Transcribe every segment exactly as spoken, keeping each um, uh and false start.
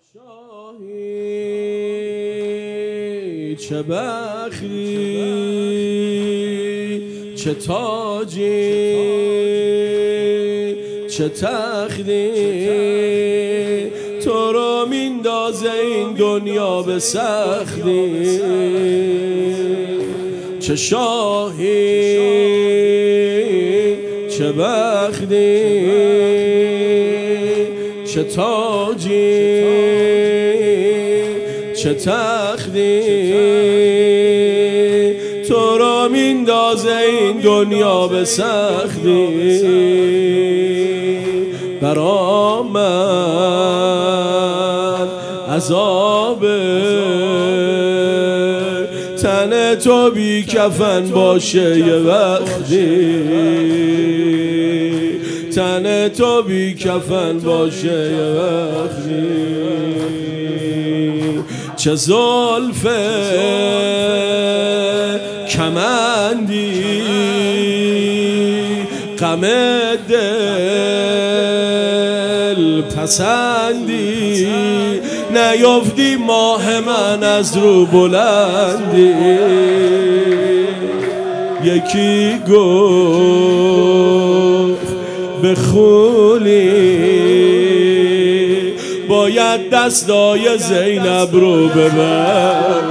شاهی چه بختی چه تاجی چه تختی تو رو میندازه این دنیا به سختی چه شاهی چه بختی چه تاجی چه تختی تو را میندازه این دنیا به سختی برا من عذاب تن تو بی کفن باشه یه وقتی تن تو بی کفن باشه یه وقتی چه زلفه کمندی غم دل پسندی نیفتی ماه من از رو بلندی یکی گفت بخونی باید دستای زینب رو ببر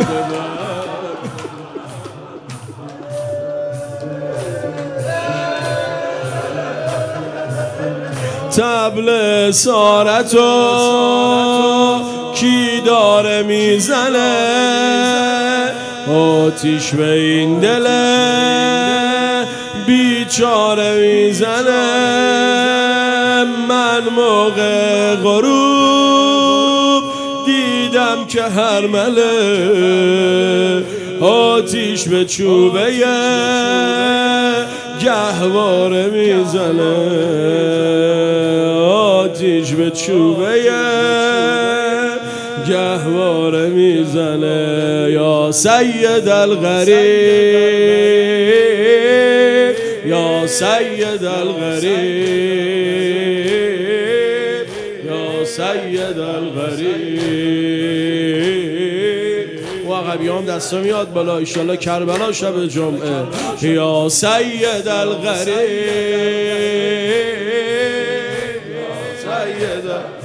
طبل سارتو کی داره میزنه آتیش به این دله بیچاره میزنه من موقع غروب دیدم که هرمله آتیش به چوبه گهواره میزنه آتیش به چوبه گهواره میزنه یا سید الغریب یا سید الغریب یا سید الغریب و عقبیام دستا میاد بالا ایشالله کربلا شب جمعه یا سید الغریب یا سید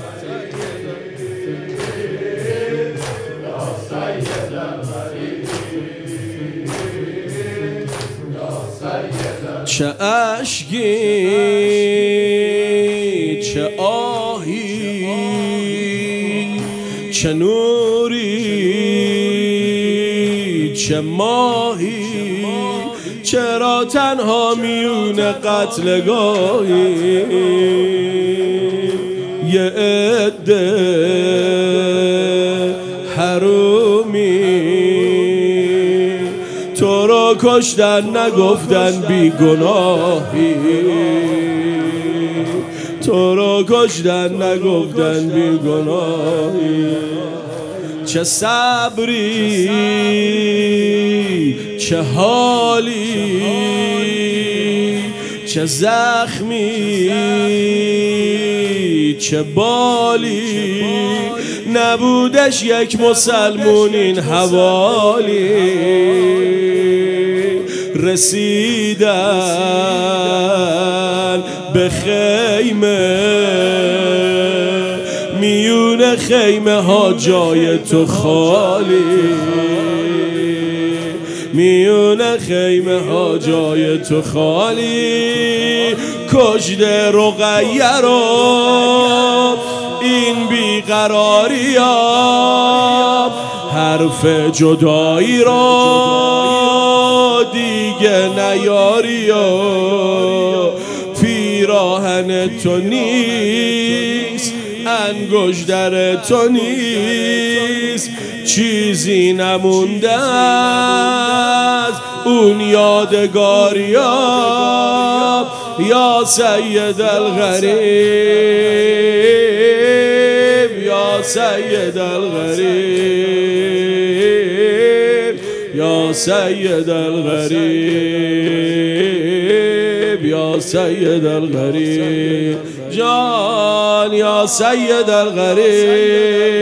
چه عشقی چه آهی چه نوری چه ماهی چرا تنها میون قتلگاهی یه عده حرومی تو را کشتن نگفتن بی گناهی تو را کشتن نگفتن بی گناهی چه صبری چه حالی چه زخمی چه بالی نبودش یک مسلمون این حوالی رسیدن به خیمه میون خیمه ها جای تو خالی میون خیمه ها جای تو خالی کشته رقیه رو این بیقراری ها حرف جدایی را دیگه نیاری ها پیراهن تو نیست انگشت در تو نیست چیزی نمونده از اون یادگاری ها یا سید الغریب یا سید الغریب یا سید الغریب یا سید الغریب جان یا سید الغریب